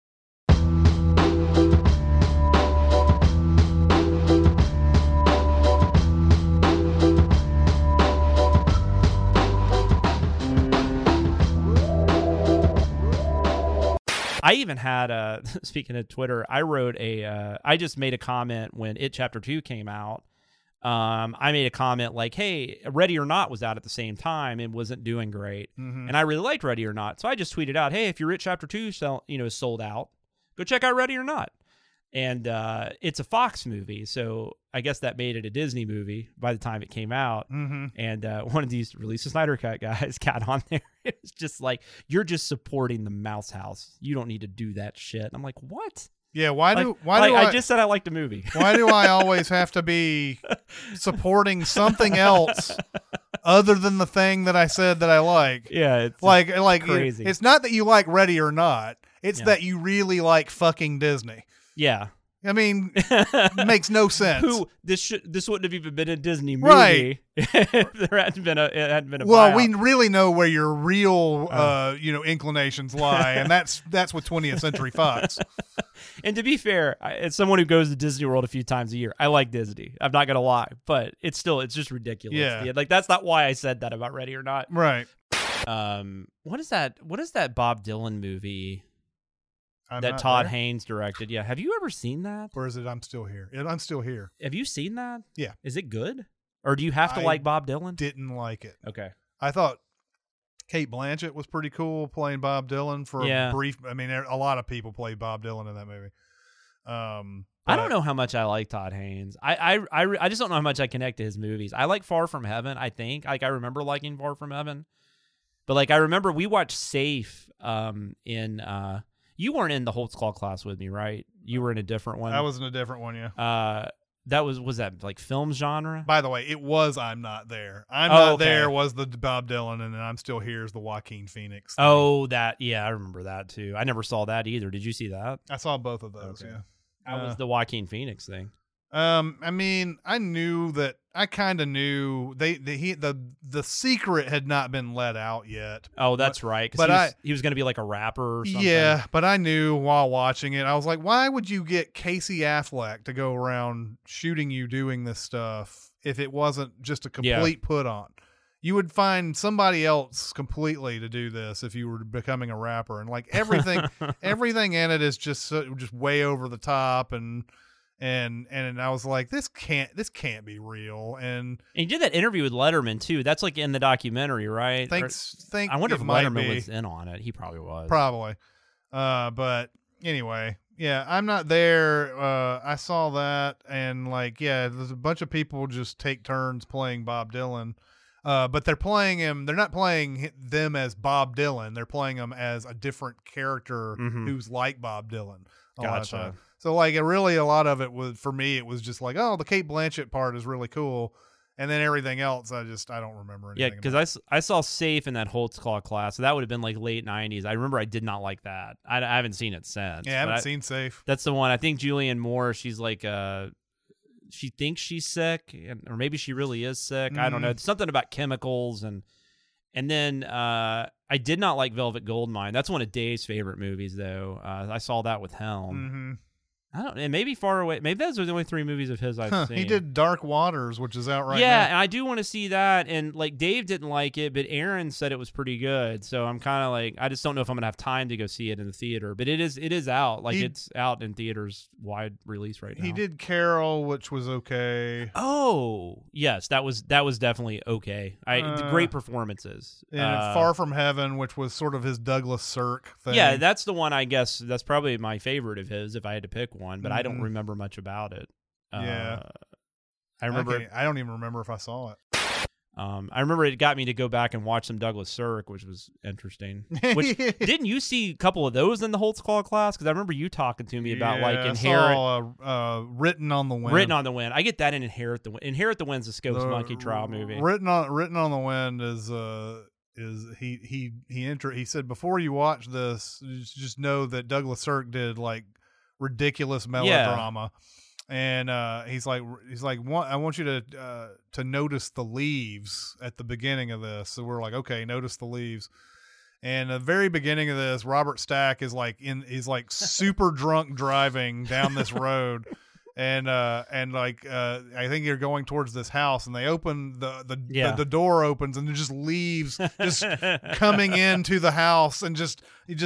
I even had speaking of Twitter, I just made a comment when It Chapter 2 came out. I made a comment like, hey, Ready or Not was out at the same time and wasn't doing great. Mm-hmm. And I really liked Ready or Not. So I just tweeted out, hey, if your It Chapter 2 is sold out, go check out Ready or Not. And it's a Fox movie, so I guess that made it a Disney movie by the time it came out. Mm-hmm. And one of these Release the Snyder Cut guys got on there. It was just like, you're just supporting the Mouse House. You don't need to do that shit. And I'm like, what? Yeah, I just said I liked the movie. Why do I always have to be supporting something else other than the thing that I said that I like? Yeah, it's like crazy. It's not that you like Ready or Not. It's that you really like fucking Disney. Yeah. I mean, it makes no sense. This wouldn't have even been a Disney movie. Right. There hadn't been a Well, buyout. we really know where your real inclinations lie, and that's with 20th Century Fox. And to be fair, as someone who goes to Disney World a few times a year, I like Disney. I'm not gonna lie, but it's just ridiculous. Yeah. Like that's not why I said that about Ready or Not. Right. What is that Bob Dylan movie? that Todd Haynes directed. Yeah. Have you ever seen that? Or is it I'm Still Here? I'm Still Here. Have you seen that? Yeah. Is it good? Or do you have to like Bob Dylan? Didn't like it. Okay. I thought Cate Blanchett was pretty cool playing Bob Dylan for a brief. I mean, a lot of people played Bob Dylan in that movie. I don't know how much I like Todd Haynes. I just don't know how much I connect to his movies. I like Far From Heaven, I think. Like, I remember liking Far From Heaven. But, like, I remember we watched Safe you weren't in the Holtzclaw class with me, right? You were in a different one. I was in a different one, yeah. Was that like film genre? By the way, it was I'm Not There. I'm Not There was the Bob Dylan, and then I'm Still Here is the Joaquin Phoenix thing. Oh, I remember that too. I never saw that either. Did you see that? I saw both of those, yeah. How was the Joaquin Phoenix thing? I mean, I kind of knew the secret had not been let out yet. Oh, that's right. But he was going to be like a rapper or something. Yeah, but I knew while watching it, I was like, why would you get Casey Affleck to go around shooting you doing this stuff if it wasn't just a complete put on? You would find somebody else completely to do this if you were becoming a rapper, and like everything in it is just way over the top and I was like, this can't be real. And he did that interview with Letterman too. That's like in the documentary, right? I wonder if Letterman was in on it. He probably was. Probably. But anyway, yeah, I'm Not There. I saw that, and like, yeah, there's a bunch of people just take turns playing Bob Dylan. But they're playing him. They're not playing them as Bob Dylan. They're playing him as a different character who's like Bob Dylan. Gotcha. So like, a lot of it was, for me, it was just like, oh, the Cate Blanchett part is really cool, and then everything else, I don't remember anything. Yeah, because I saw Safe in that Holtzclaw class, so that would have been like late 90s. I remember I did not like that. I haven't seen it since. Yeah, I haven't seen Safe. That's the one. I think Julianne Moore, she's like, she thinks she's sick, or maybe she really is sick. I don't know. It's something about chemicals, and then I did not like Velvet Goldmine. That's one of Dave's favorite movies, though. I saw that with Helm. And maybe Far Away. Maybe those are the only 3 movies of his I've seen. He did Dark Waters, which is out right now. Yeah, and I do want to see that. And like, Dave didn't like it, but Aaron said it was pretty good. So I'm kind of like, I just don't know if I'm gonna have time to go see it in the theater. But it is out. Like, it's out in theaters, wide release right now. He did Carol, which was okay. Oh yes, that was definitely okay. Great performances. And Far From Heaven, which was sort of his Douglas Sirk thing. Yeah, that's the one. I guess that's probably my favorite of his if I had to pick one, but I don't remember much about it. Yeah, I remember. I don't even remember if I saw it. I remember it got me to go back and watch some Douglas Sirk, which was interesting. Which didn't you see a couple of those in the Holtzclaw class? Because I remember you talking to me about like Inherit. I saw, Written on the Wind. Written on the Wind. I get that in Inherit the Wind. Inherit the Wind's a Scopes Monkey trial movie. Written on the Wind is he said, before you watch this, just know that Douglas Sirk did like ridiculous melodrama. And he's like, I want you to notice the leaves at the beginning of this. So we're like, okay, notice the leaves. And the very beginning of this, Robert Stack is like super drunk driving down this road. And like I think you're going towards this house, and they open the door opens, and there's just leaves just coming into the house, and just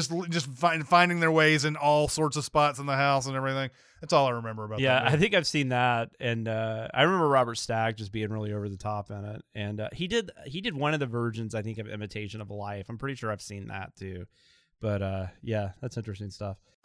finding their ways in all sorts of spots in the house and everything. That's all I remember about that. Yeah, I think I've seen that, and I remember Robert Stack just being really over the top in it. And he did one of the versions, I think, of Imitation of Life. I'm pretty sure I've seen that too. But yeah, that's interesting stuff.